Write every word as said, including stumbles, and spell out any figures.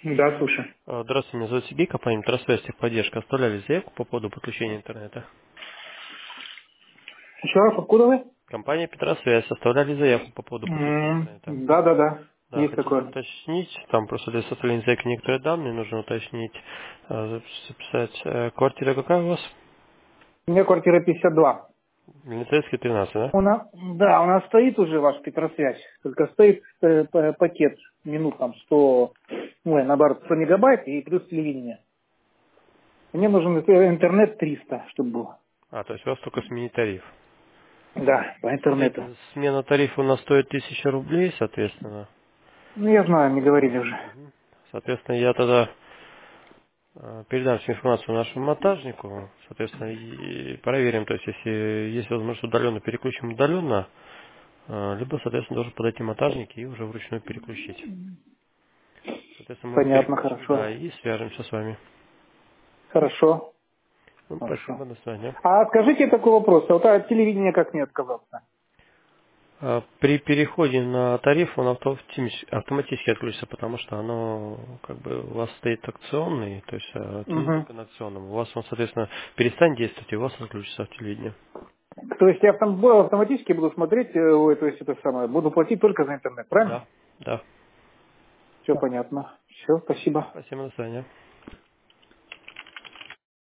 Да, слушай. А, Здравствуйте, меня зовут Сергей, компания Петросвязь, техподдержка. Оставляли заявку по поводу подключения интернета? Еще раз, откуда вы? Компания Петросвязь, оставляли заявку по поводу подключения М, интернета. Да, да, да. Да, Есть хотите такое. уточнить, там просто для составления заявки некоторые данные нужно уточнить, а, записать. Э, Квартира какая у вас? У меня квартира пятьдесят два. Милицейский тринадцать, да? У нас, да, у нас стоит уже ваш Петросвязь. Только стоит э, п- пакет минут там сто, ой, наоборот, сто мегабайт и плюс телевидение. Мне нужен э, интернет триста, чтобы было. А, то есть у вас только сменить тариф. Да, по интернету. Смотрите, смена тарифа у нас стоит тысяча рублей, соответственно. Ну, я знаю, мне говорили А, уже. мгм. Соответственно, я тогда э, передам всю информацию нашему монтажнику, соответственно, и проверим, то есть, если есть возможность удаленно, переключим удаленно, э, либо, соответственно, должен подойти монтажник и уже вручную переключить. Соответственно, мы его Понятно, переключим, хорошо. да, и свяжемся с вами. Хорошо, Ну, хорошо. спасибо, до свидания. А скажите такой вопрос. А вот от телевидения как не отказаться? А При переходе на тариф он автоматически, автоматически отключится, потому что оно как бы у вас стоит акционный, то есть э, телевизор Угу. только на акционном. У вас он, соответственно, перестанет действовать, и у вас отключится от телевидения. То есть я автом- автоматически буду смотреть, э, ой, то есть это самое, буду платить только за интернет, правильно? Да, да. Все понятно. Все, спасибо. Спасибо, до свидания.